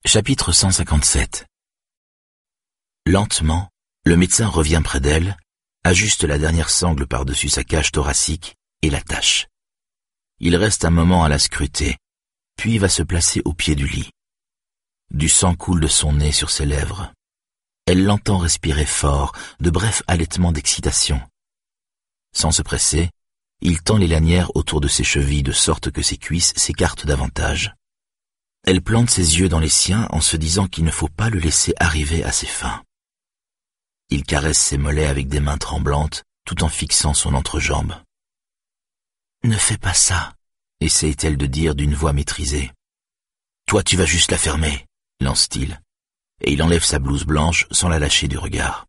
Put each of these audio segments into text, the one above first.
Chapitre 157. Lentement, le médecin revient près d'elle, ajuste la dernière sangle par-dessus sa cage thoracique et l'attache. Il reste un moment à la scruter, puis va se placer au pied du lit. Du sang coule de son nez sur ses lèvres. Elle l'entend respirer fort, de brefs halètements d'excitation. Sans se presser, il tend les lanières autour de ses chevilles de sorte que ses cuisses s'écartent davantage. Elle plante ses yeux dans les siens en se disant qu'il ne faut pas le laisser arriver à ses fins. Il caresse ses mollets avec des mains tremblantes tout en fixant son entrejambe. « Ne fais pas ça », essaie-t-elle de dire d'une voix maîtrisée. « Toi, tu vas juste la fermer », lance-t-il, et il enlève sa blouse blanche sans la lâcher du regard.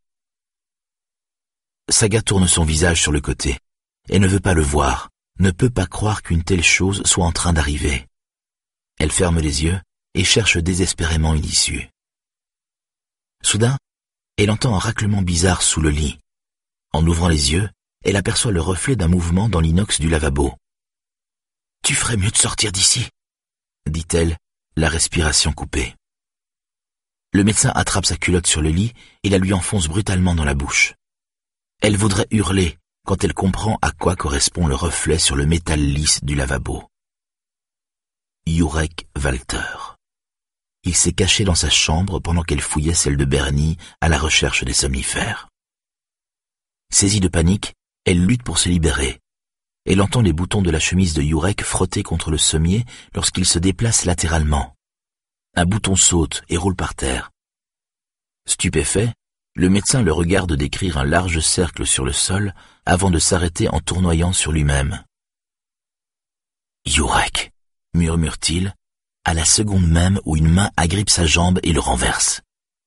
Saga tourne son visage sur le côté. Elle ne veut pas le voir, ne peut pas croire qu'une telle chose soit en train d'arriver. Elle ferme les yeux et cherche désespérément une issue. Soudain, elle entend un raclement bizarre sous le lit. En ouvrant les yeux, elle aperçoit le reflet d'un mouvement dans l'inox du lavabo. « Tu ferais mieux de sortir d'ici », dit-elle, la respiration coupée. Le médecin attrape sa culotte sur le lit et la lui enfonce brutalement dans la bouche. Elle voudrait hurler quand elle comprend à quoi correspond le reflet sur le métal lisse du lavabo. Jurek Walter. Il s'est caché dans sa chambre pendant qu'elle fouillait celle de Bernie à la recherche des somnifères. Saisie de panique, elle lutte pour se libérer. Elle entend les boutons de la chemise de Jurek frotter contre le sommier lorsqu'il se déplace latéralement. Un bouton saute et roule par terre. Stupéfait, le médecin le regarde décrire un large cercle sur le sol avant de s'arrêter en tournoyant sur lui-même. « Jurek !» murmure-t-il, à la seconde même où une main agrippe sa jambe et le renverse.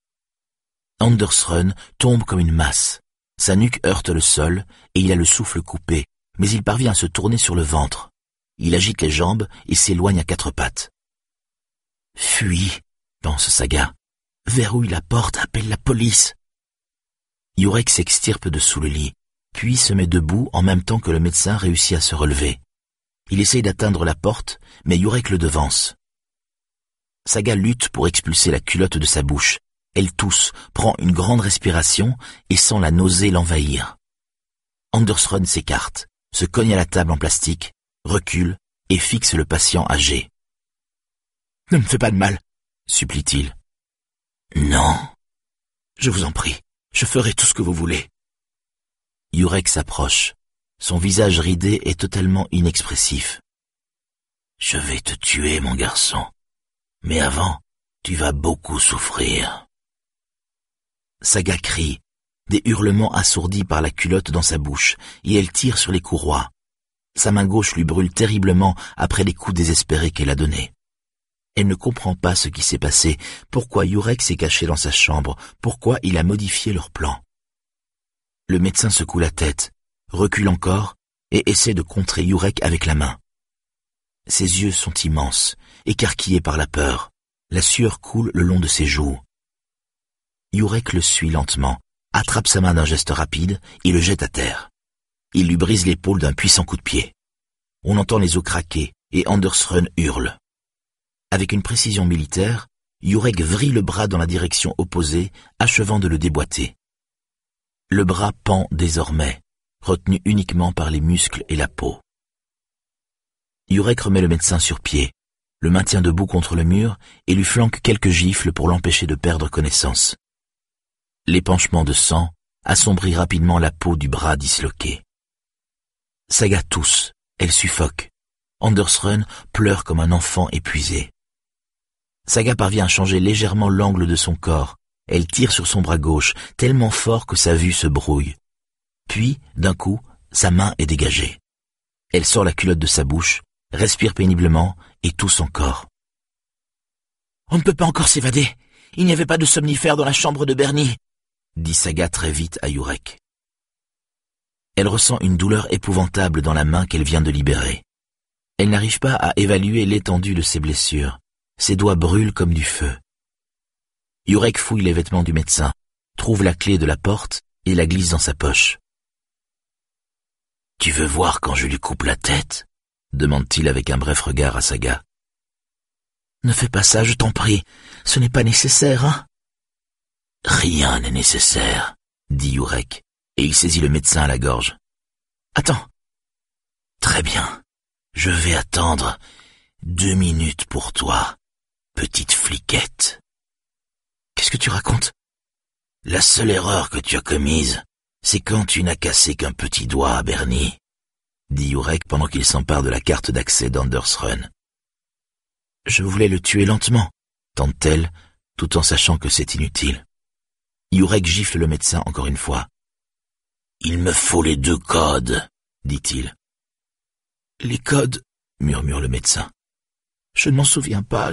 Andersrun tombe comme une masse. Sa nuque heurte le sol et il a le souffle coupé, mais il parvient à se tourner sur le ventre. Il agite les jambes et s'éloigne à quatre pattes. « Fuis !» pense Saga. « Verrouille la porte, appelle la police !» Jurek s'extirpe de sous le lit, puis se met debout en même temps que le médecin réussit à se relever. Il essaye d'atteindre la porte, mais Jurek le devance. Saga lutte pour expulser la culotte de sa bouche. Elle tousse, prend une grande respiration et sent la nausée l'envahir. Andersrun s'écarte, se cogne à la table en plastique, recule et fixe le patient âgé. « Ne me fais pas de mal !» supplie-t-il. « Non. Je vous en prie, je ferai tout ce que vous voulez. » Jurek s'approche. Son visage ridé est totalement inexpressif. « Je vais te tuer, mon garçon. Mais avant, tu vas beaucoup souffrir. » Saga crie, des hurlements assourdis par la culotte dans sa bouche, et elle tire sur les courroies. Sa main gauche lui brûle terriblement après les coups désespérés qu'elle a donnés. Elle ne comprend pas ce qui s'est passé, pourquoi Jurek s'est caché dans sa chambre, pourquoi il a modifié leur plan. Le médecin secoue la tête, recule encore et essaie de contrer Jurek avec la main. Ses yeux sont immenses, écarquillés par la peur. La sueur coule le long de ses joues. Jurek le suit lentement, attrape sa main d'un geste rapide et le jette à terre. Il lui brise l'épaule d'un puissant coup de pied. On entend les os craquer et Andersrun hurle. Avec une précision militaire, Jurek vrille le bras dans la direction opposée, achevant de le déboîter. Le bras pend désormais, retenu uniquement par les muscles et la peau. Jurek remet le médecin sur pied, le maintient debout contre le mur et lui flanque quelques gifles pour l'empêcher de perdre connaissance. L'épanchement de sang assombrit rapidement la peau du bras disloqué. Saga tousse, elle suffoque. Andersrun pleure comme un enfant épuisé. Saga parvient à changer légèrement l'angle de son corps. Elle tire sur son bras gauche, tellement fort que sa vue se brouille. Puis, d'un coup, sa main est dégagée. Elle sort la culotte de sa bouche, respire péniblement et tousse encore. « On ne peut pas encore s'évader. Il n'y avait pas de somnifère dans la chambre de Bernie », dit Saga très vite à Jurek. Elle ressent une douleur épouvantable dans la main qu'elle vient de libérer. Elle n'arrive pas à évaluer l'étendue de ses blessures. Ses doigts brûlent comme du feu. Jurek fouille les vêtements du médecin, trouve la clé de la porte et la glisse dans sa poche. « Tu veux voir quand je lui coupe la tête ?» demande-t-il avec un bref regard à Saga. Ne fais pas ça, je t'en prie. Ce n'est pas nécessaire, hein? Rien n'est nécessaire, dit Jurek, et il saisit le médecin à la gorge. Attends. Très bien. Je vais attendre 2 minutes pour toi, petite fliquette. Qu'est-ce que tu racontes? La seule erreur que tu as commise, c'est quand tu n'as cassé qu'un petit doigt à Bernie, dit Jurek pendant qu'il s'empare de la carte d'accès d'Anders Run. Je voulais le tuer lentement, tente-t-elle, tout en sachant que c'est inutile. Jurek gifle le médecin encore une fois. Il me faut les 2 codes, dit-il. Les codes, murmure le médecin. Je ne m'en souviens pas,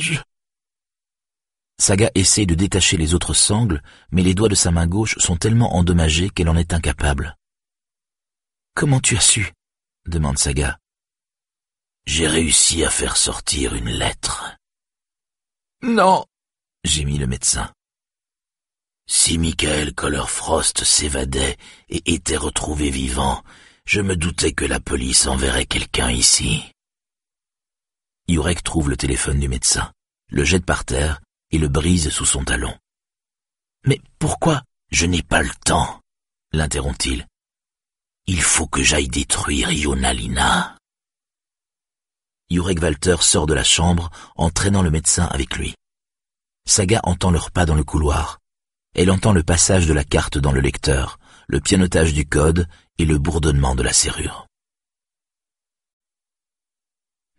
Saga essaie de détacher les autres sangles, mais les doigts de sa main gauche sont tellement endommagés qu'elle en est incapable. Comment tu as su? Demande Saga. J'ai réussi à faire sortir une lettre. Non, gémit le médecin. Si Michael Collerfrost s'évadait et était retrouvé vivant, je me doutais que la police enverrait quelqu'un ici. Jurek trouve le téléphone du médecin, le jette par terre et le brise sous son talon. Mais pourquoi? Je n'ai pas le temps, l'interrompt-il. Il faut que j'aille détruire Yonalina. Jurek Walter sort de la chambre en traînant le médecin avec lui. Saga entend leurs pas dans le couloir. Elle entend le passage de la carte dans le lecteur, le pianotage du code et le bourdonnement de la serrure.